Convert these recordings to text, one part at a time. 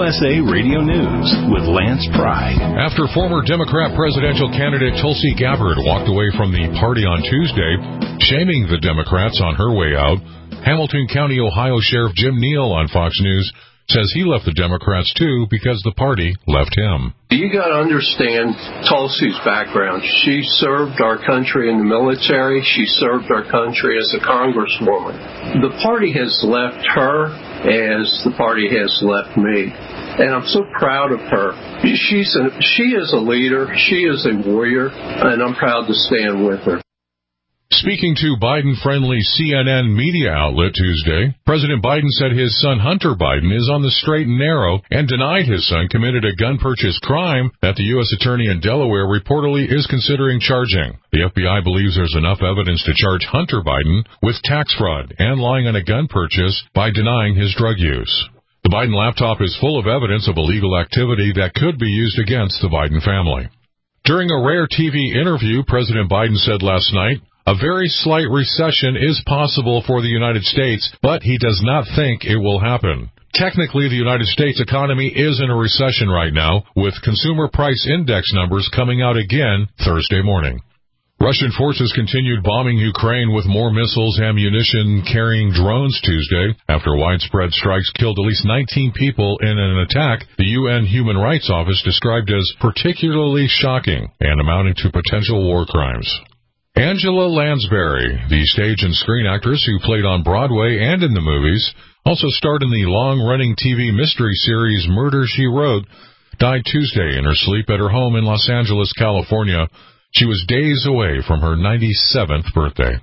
USA Radio News with Lance Pry. After former Democrat presidential candidate Tulsi Gabbard walked away from the party on Tuesday, shaming the Democrats on her way out, Hamilton County, Ohio Sheriff Jim Neal on Fox News says he left the Democrats too because the party left him. You got to understand Tulsi's background. She served our country in the military. She served our country as a congresswoman. The party has left her as the party has left me. And I'm so proud of her. She is a leader. She is a warrior. And I'm proud to stand with her. Speaking to Biden-friendly CNN media outlet Tuesday, President Biden said his son Hunter Biden is on the straight and narrow and denied his son committed a gun purchase crime that the U.S. Attorney in Delaware reportedly is considering charging. The FBI believes there's enough evidence to charge Hunter Biden with tax fraud and lying on a gun purchase by denying his drug use. The Biden laptop is full of evidence of illegal activity that could be used against the Biden family. During a rare TV interview, President Biden said last night, a very slight recession is possible for the United States, but he does not think it will happen. Technically, the United States economy is in a recession right now, with consumer price index numbers coming out again Thursday morning. Russian forces continued bombing Ukraine with more missiles, ammunition-carrying drones Tuesday, after widespread strikes killed at least 19 people in an attack the UN Human Rights Office described as particularly shocking and amounting to potential war crimes. Angela Lansbury, the stage and screen actress who played on Broadway and in the movies, also starred in the long-running TV mystery series Murder, She Wrote, died Tuesday in her sleep at her home in Los Angeles, California. She was days away from her 97th birthday.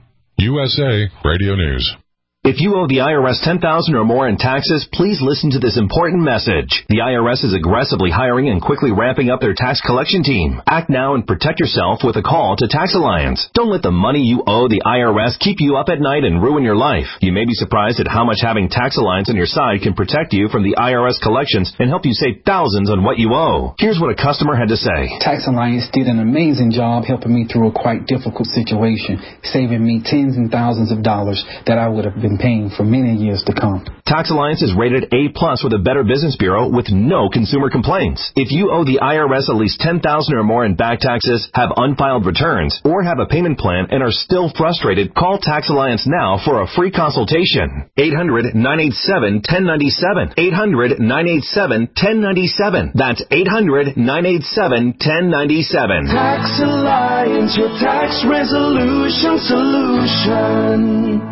USA Radio News. If you owe the IRS $10,000 or more in taxes, please listen to this important message. The IRS is aggressively hiring and quickly ramping up their tax collection team. Act now and protect yourself with a call to Tax Alliance. Don't let the money you owe the IRS keep you up at night and ruin your life. You may be surprised at how much having Tax Alliance on your side can protect you from the IRS collections and help you save thousands on what you owe. Here's what a customer had to say. Tax Alliance did an amazing job helping me through a quite difficult situation, saving me tens and thousands of dollars that I would have been paying for many years to come. Tax Alliance is rated A+ with a Better Business Bureau with no consumer complaints. If you owe the IRS at least $10,000 or more in back taxes, have unfiled returns, or have a payment plan and are still frustrated, call Tax Alliance now for a free consultation. 800-987-1097. 800-987-1097. That's 800-987-1097. Tax Alliance, your tax resolution solution.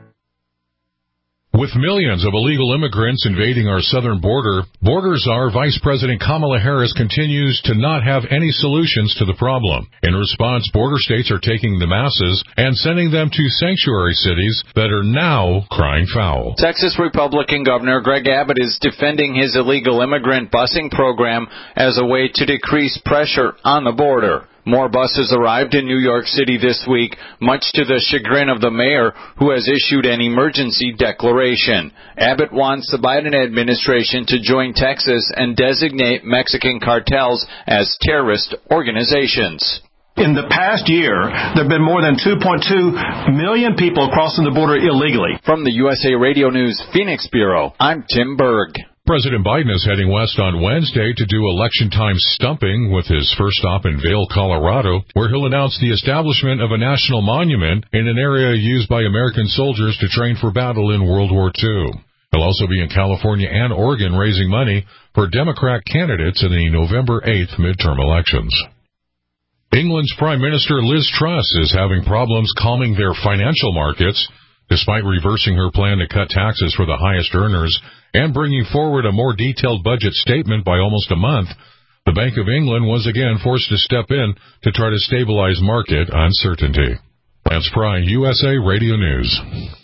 With millions of illegal immigrants invading our southern border, Border Czar Vice President Kamala Harris continues to not have any solutions to the problem. In response, border states are taking the masses and sending them to sanctuary cities that are now crying foul. Texas Republican Governor Greg Abbott is defending his illegal immigrant busing program as a way to decrease pressure on the border. More buses arrived in New York City this week, much to the chagrin of the mayor, who has issued an emergency declaration. Abbott wants the Biden administration to join Texas and designate Mexican cartels as terrorist organizations. In the past year, there have been more than 2.2 million people crossing the border illegally. From the USA Radio News Phoenix Bureau, I'm Tim Berg. President Biden is heading west on Wednesday to do election-time stumping with his first stop in Vail, Colorado, where he'll announce the establishment of a national monument in an area used by American soldiers to train for battle in World War II. He'll also be in California and Oregon raising money for Democrat candidates in the November 8th midterm elections. England's Prime Minister Liz Truss is having problems calming their financial markets, despite reversing her plan to cut taxes for the highest earners and bringing forward a more detailed budget statement by almost a month. The Bank of England was again forced to step in to try to stabilize market uncertainty. Lance Pry, USA Radio News.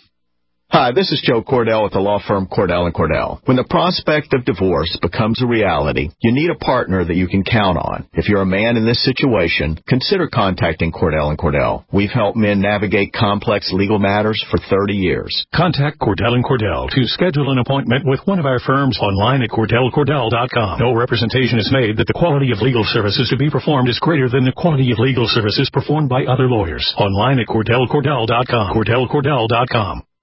Hi, this is Joe Cordell with the law firm Cordell & Cordell. When the prospect of divorce becomes a reality, you need a partner that you can count on. If you're a man in this situation, consider contacting Cordell & Cordell. We've helped men navigate complex legal matters for 30 years. Contact Cordell & Cordell to schedule an appointment with one of our firms online at CordellCordell.com. No representation is made that the quality of legal services to be performed is greater than the quality of legal services performed by other lawyers. Online at CordellCordell.com. CordellCordell.com.